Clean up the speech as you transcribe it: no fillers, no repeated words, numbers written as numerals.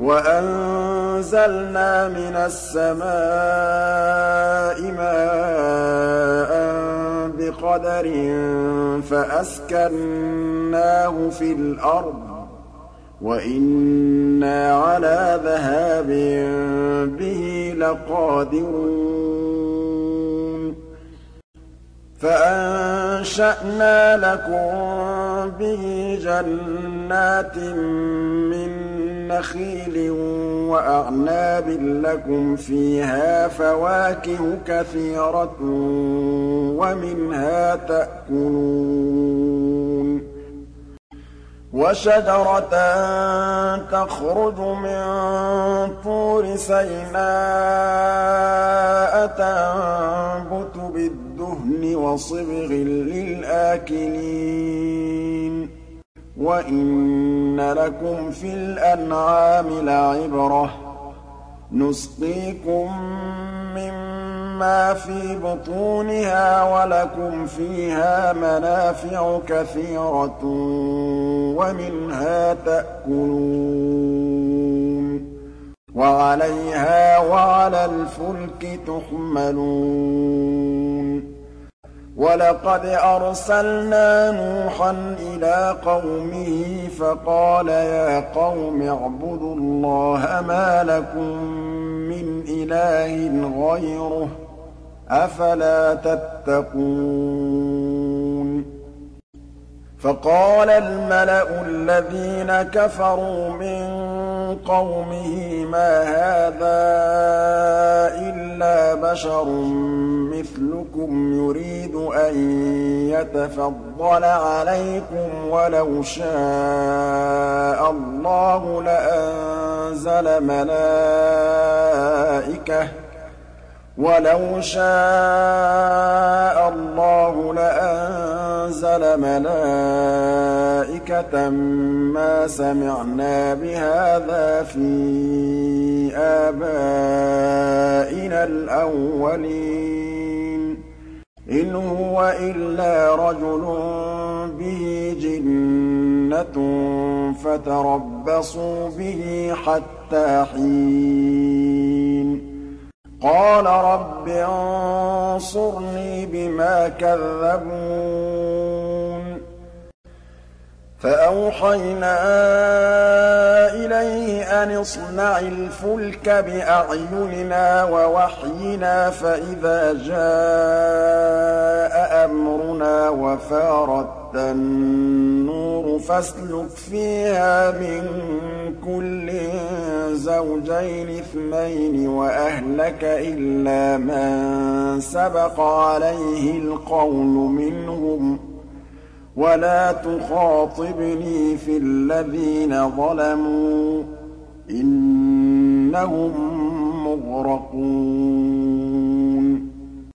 وَأَنزَلْنَا مِنَ السَّمَاءِ مَاءً بِقَدَرٍ فَأَسْكَنَّاهُ فِي الْأَرْضِ ۖ وَإِنَّا عَلَىٰ ذَهَابٍ بِهِ لَقَادِرُونَ فَأَنشَأْنَا لَكُم بِهِ جَنَّاتٍ مِّن نَّخِيلٍ وَأَعْنَابٍ لَّكُمْ فِيهَا فَوَاكِهُ كَثِيرَةٌ وَمِنْهَا تَأْكُلُونَ وَشَجَرَةً تَخْرُجُ مِن طُورِ سَيْنَاءَ تَنبُتُ بِالدُّهْنِ وَصِبْغٍ لِّلْآكِلِينَ وَإِنَّ لَكُمْ فِي الْأَنْعَامِ لَعِبْرَةً ۖ نُّسْقِيكُم مِّمَّا فِي بُطُونِهَا وَلَكُمْ فِيهَا مَنَافِعُ كَثِيرَةٌ وَمِنْهَا تَأْكُلُونَ وَعَلَيْهَا وَعَلَى الْفُلْكِ تُحْمَلُونَ وَلَقَدْ أَرْسَلْنَا نُوحًا إِلَىٰ قَوْمِهِ فَقَالَ يَا قَوْمِ اعْبُدُوا اللَّهَ مَا لَكُم مِّنْ إِلَٰهٍ غَيْرُهُ ۖ أَفَلَا تَتَّقُونَ فَقَالَ الْمَلَأُ الَّذِينَ كَفَرُوا مِن قَوْمِهِ مَا هَٰذَا إِلَّا بَشَرٌ مِّثْلُكُمْ يُرِيدُ أَن يَتَفَضَّلَ عَلَيْكُمْ وَلَوْ شَاءَ اللَّهُ لَأَنزَلَ مَلَائِكَةً مَّا سَمِعْنَا بِهَٰذَا فِي آبَائِنَا الْأَوَّلِينَ إِنْ هُوَ إِلَّا رَجُلٌ بِهِ جِنَّةٌ فَتَرَبَّصُوا بِهِ حَتَّىٰ حِينٍ قَالَ رَبِّ انصُرْنِي بِمَا كَذَّبُونِ فَأَوْحَيْنَا إِلَيْهِ أَنِ اصْنَعِ الْفُلْكَ بِأَعْيُنِنَا وَوَحْيِنَا فَإِذَا جَاءَ أَمْرُنَا وَفَارَ التَّنُّورُ فَاسْلُكْ فِيهَا مِن كُلٍّ زَوْجَيْنِ اثْنَيْنِ وَأَهْلَكَ إِلَّا مَن سَبَقَ عَلَيْهِ الْقَوْلُ مِنْهُمْ ۖ وَلَا تُخَاطِبْنِي فِي الَّذِينَ ظَلَمُوا ۖ إِنَّهُم مُّغْرَقُونَ